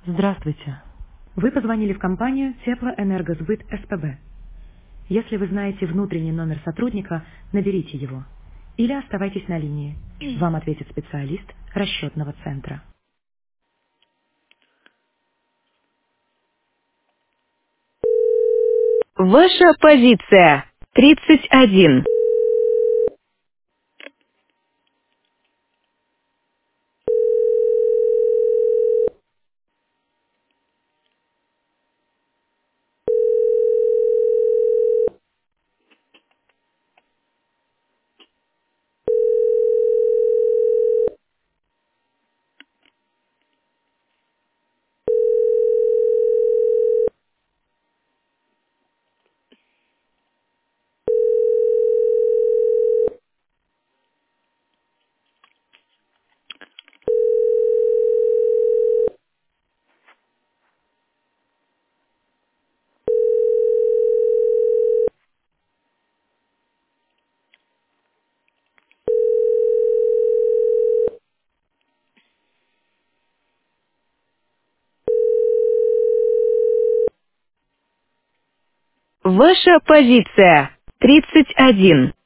Здравствуйте. Вы позвонили в компанию Теплоэнергосбыт СПБ. Если вы знаете внутренний номер сотрудника, наберите его. Или оставайтесь на линии. Вам ответит специалист расчетного центра. Ваша позиция 31. Ваша позиция 31.